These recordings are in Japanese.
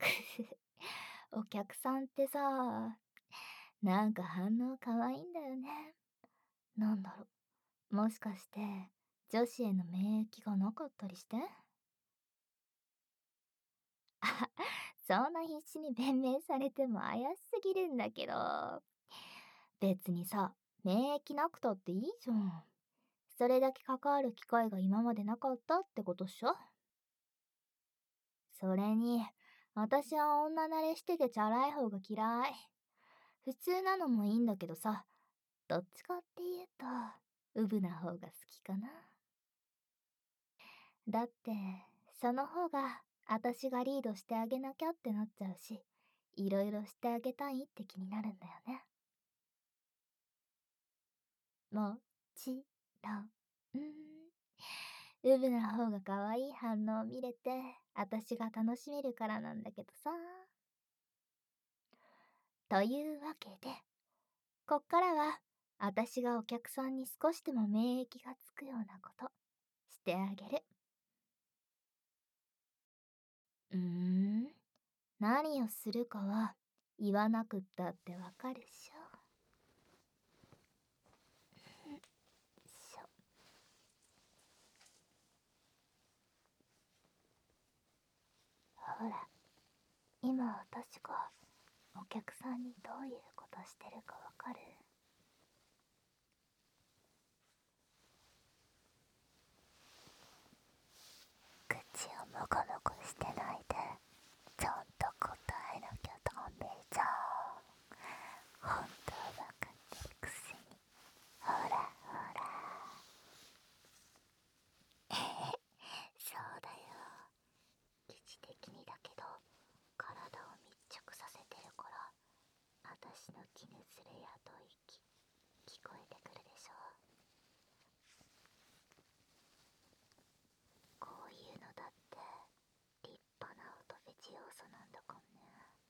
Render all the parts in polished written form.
お客さんってさ、なんか反応可愛いんだよね。なんだろもしかして、女子への免疫がなかったりして？あ、そんな必死に弁明されても怪しすぎるんだけど。別にさ、免疫なくたっていいじゃん。それだけ関わる機会が今までなかったってことっしょ？それに、私は女慣れしててチャラい方が嫌い。普通なのもいいんだけどさ、どっちかって言うと、ウブな方が好きかな。だって、その方が、私がリードしてあげなきゃってなっちゃうし、いろいろしてあげたいって気になるんだよね。もちろん。ウブな方が可愛い反応を見れて、私が楽しめるからなんだけどさ。というわけで、こっからは、私がお客さんに少しでも免疫がつくようなこと、してあげる。うーん、何をするかは、言わなくったってわかるっしょ。しょ。ほら、今私がお客さんにどういうことしてるかわかる？口をもこもこしてないで、ちゃんと答えなきゃダメじゃん。本当は分かってるくせに。ほらほら。そうだよ。疑似的にだけど、体を密着させてるから、私の絹ずれや吐息、聞こえてくるでしょ。こういうのだって立派な音フェチ要素なんだかんね。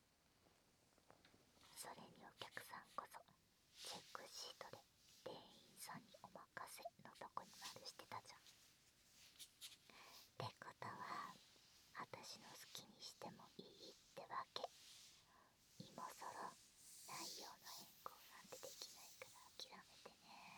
それにお客さんこそチェックシートで店員さんにお任せのとこに丸してたじゃん。ってことは私の好きにしてもいいってわけ。今更内容の変更なんてできないから諦めてね。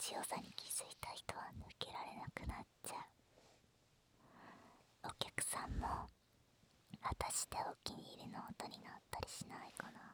良さに気づいた人は抜けられなくなっちゃう。お客さんも私でお気に入りの音になったりしないかな。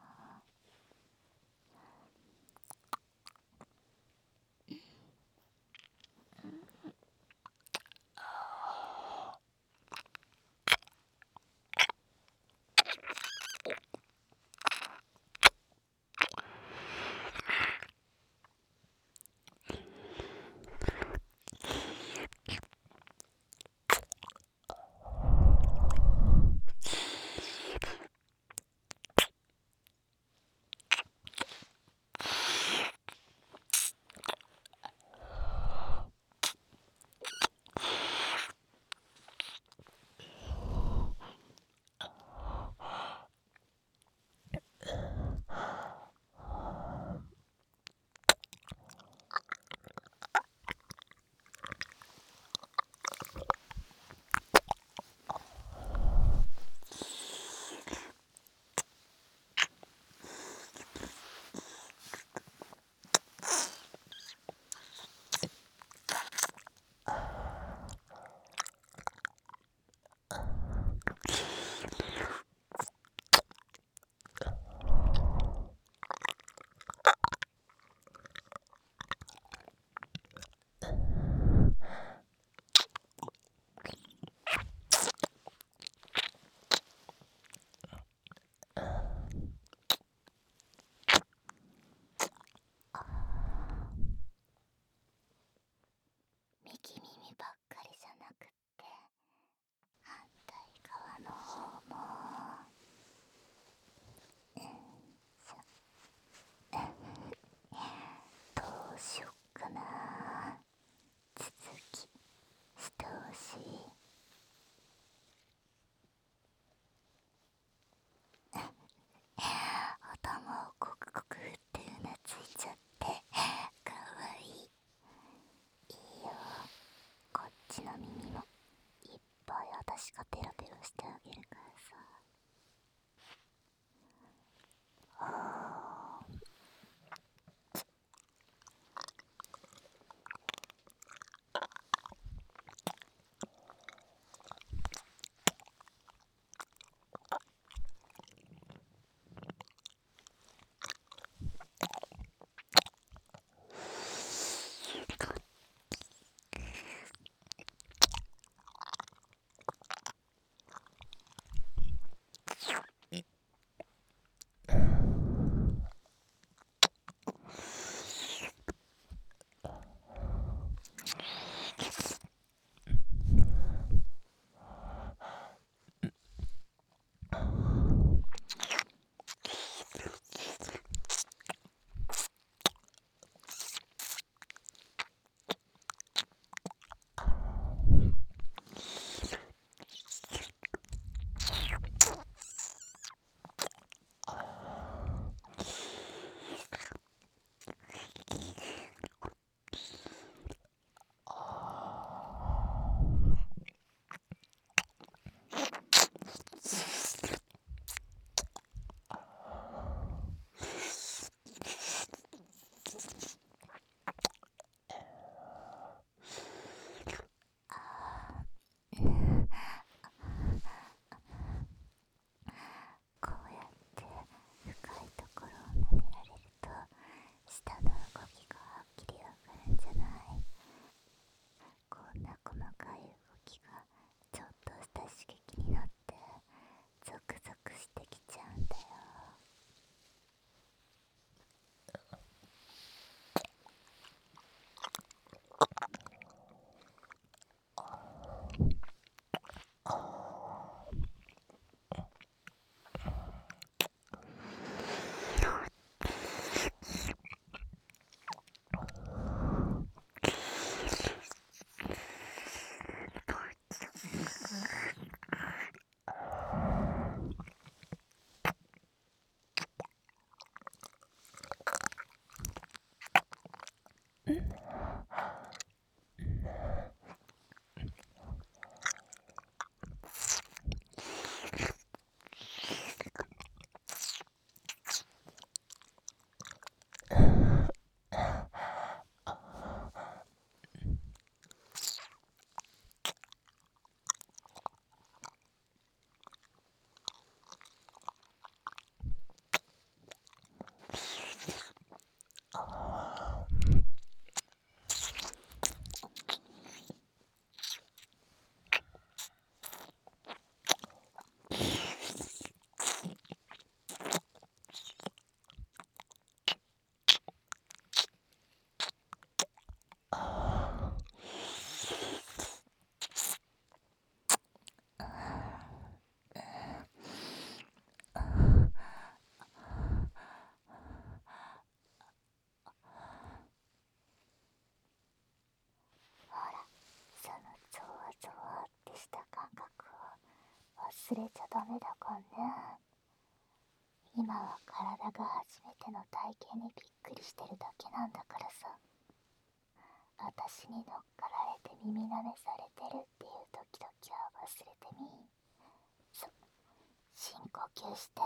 忘れちゃダメだかんね。今は体が初めての体験にびっくりしてるだけなんだからさ。私に乗っかられて耳舐めされてるっていうドキドキは忘れてみ。そ、深呼吸して。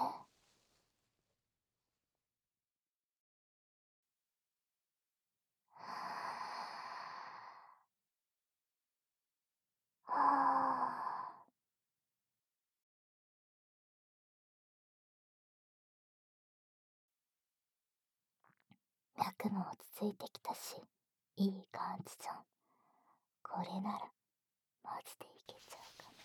はあ。脈も落ち着いてきたし、いい感じじゃん。これなら、マジでいけちゃうか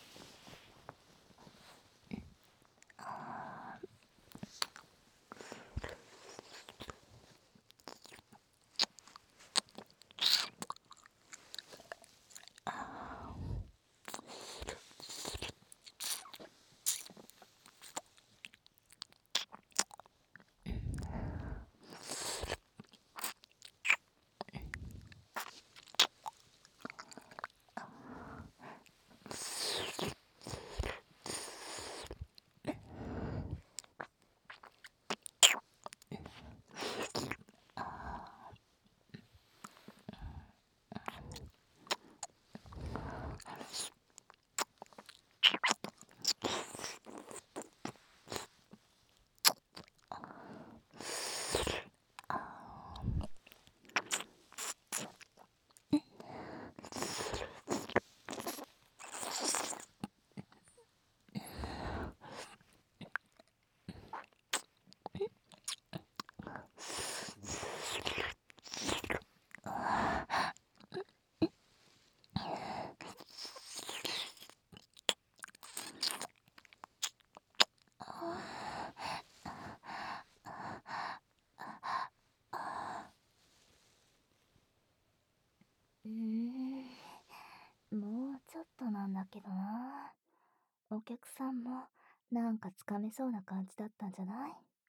もうちょっとなんだけどな。お客さんもなんかつかめそうな感じだったんじゃない？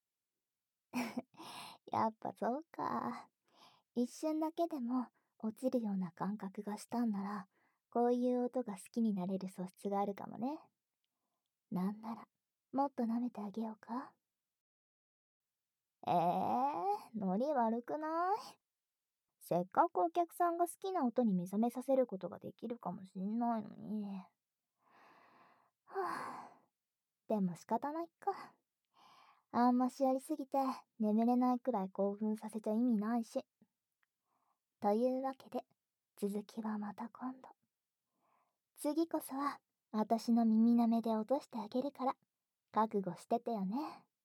やっぱそうか。一瞬だけでも落ちるような感覚がしたんなら、こういう音が好きになれる素質があるかもね。なんなら、もっと舐めてあげようか。ノリ悪くない？せっかくお客さんが好きな音に目覚めさせることができるかもしんないのに。はぁ、でも仕方ないか。あんましやりすぎて眠れないくらい興奮させちゃ意味ないし。というわけで、続きはまた今度。次こそは、私の耳なめで落としてあげるから、覚悟しててよね。